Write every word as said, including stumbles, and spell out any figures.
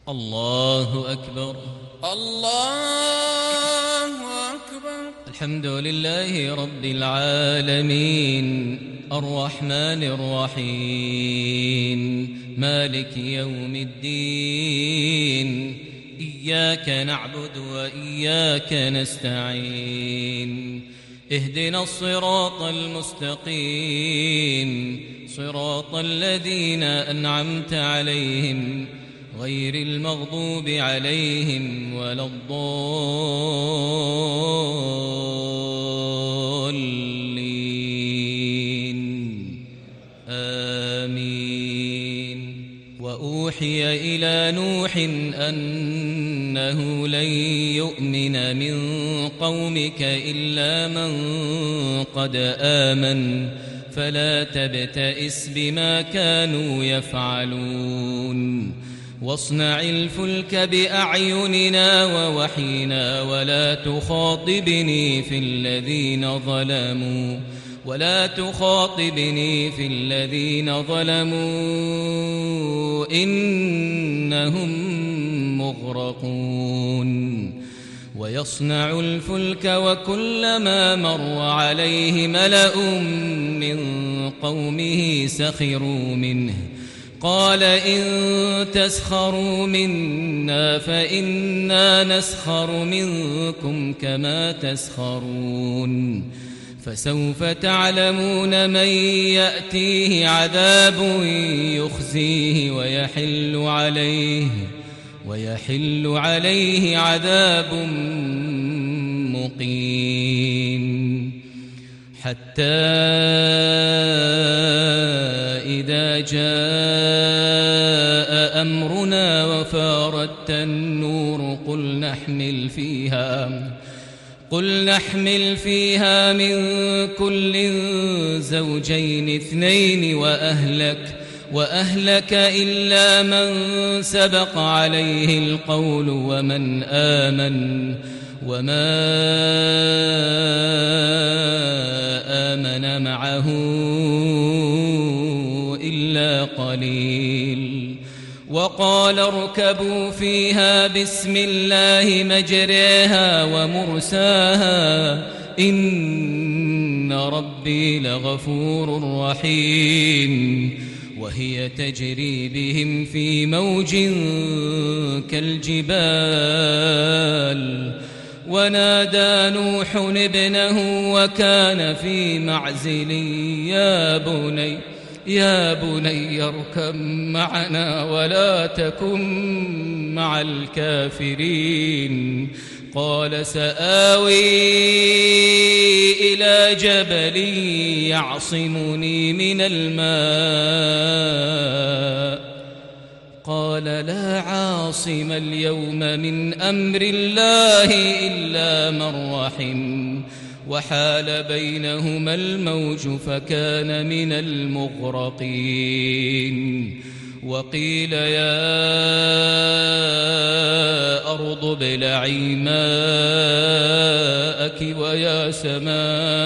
الله أكبر. الله أكبر. الحمد لله رب العالمين الرحمن الرحيم مالك يوم الدين إياك نعبد وإياك نستعين اهدنا الصراط المستقيم صراط الذين أنعمت عليهم غير المغضوب عليهم ولا الضالين آمين. وأوحي إلى نوح أنه لن يؤمن من قومك إلا من قد آمن فلا تبتئس بما كانوا يفعلون واصنع الفلك بأعيننا ووحينا ولا تخاطبني في الذين ظلموا ولا تخاطبني في الذين ظلموا إنهم مغرقون. ويصنع الفلك وكلما مر عليه ملأ من قومه سخروا منه قال إن تسخروا منا فإنا نسخر منكم كما تسخرون فسوف تعلمون من يأتيه عذاب يخزيه ويحل عليه ويحل عليه عذاب مقيم. حتى إذا جاء أمرنا وفارت النور قل نحمل فيها قل نحمل فيها من كل زوجين اثنين وأهلك وأهلك إلا من سبق عليه القول ومن آمن وما آمن معه إلا قليل. وقال اركبوا فيها بسم الله مجريها ومرساها إن ربي لغفور رحيم. وهي تجري بهم في موج كالجبال ونادى نوح ابنه وكان في معزل يا بني يا بني اركب معنا ولا تكن مع الكافرين قال سآوي إلى جبل يعصمني من الماء قال لا عاصم اليوم من أمر الله إلا من رحم وحال بينهما الموج فكان من المغرقين. وقيل يا أرض ابلعي ماءك ويا سماء